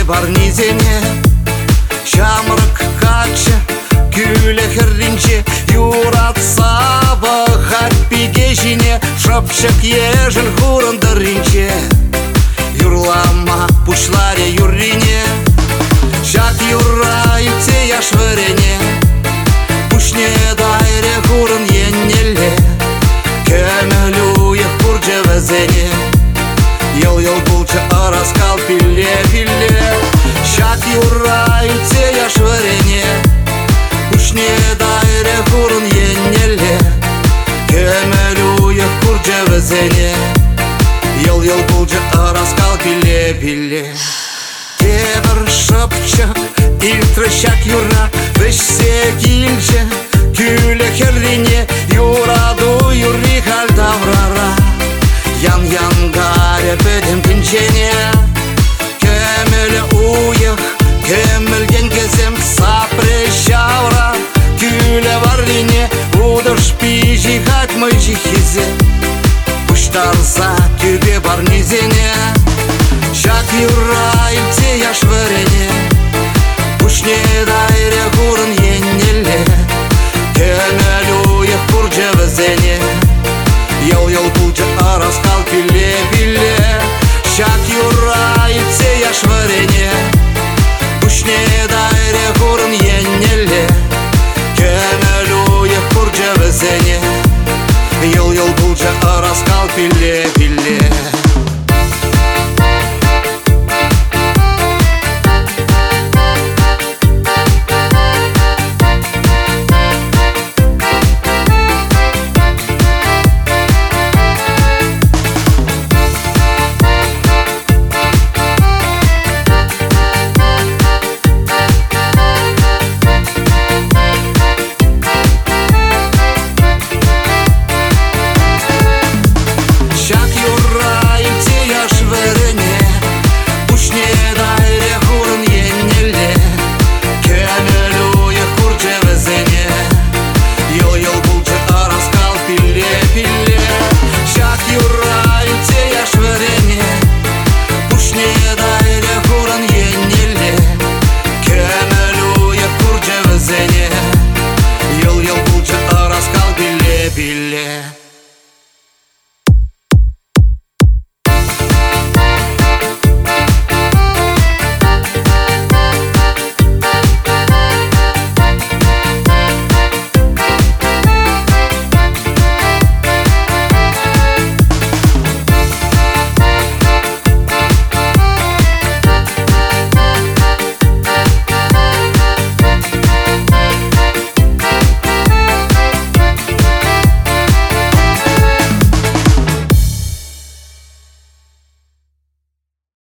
барнизене Чамрык качы күлі хірринче Юрат сабы хаппиге жине Шапшық ежіл хурындырынче Юрлама пушларе юррине Жак юрайце яшвырене Пушне дайре хурын еннеле Көмілуех бурджа вазене Йыл-йыл булча араскал пилле-пилле Жак юрайце яшвырене Пушне дайре хурын еннеле Көмілуех бурджа вазене Йыл-йыл булча араскал пилле-пилле Тебір шыпчық илтрышак юра Вішсе килче күлі херрине Юраду юрри халдаврара Ян-янгаре бөдім пінчене Көмілі уйық көмілген кезем Сапры шавра күлі варрине Удыш пижи хатмы жихизе Пуштарса түбе бар низене Жак юрайце яшвырене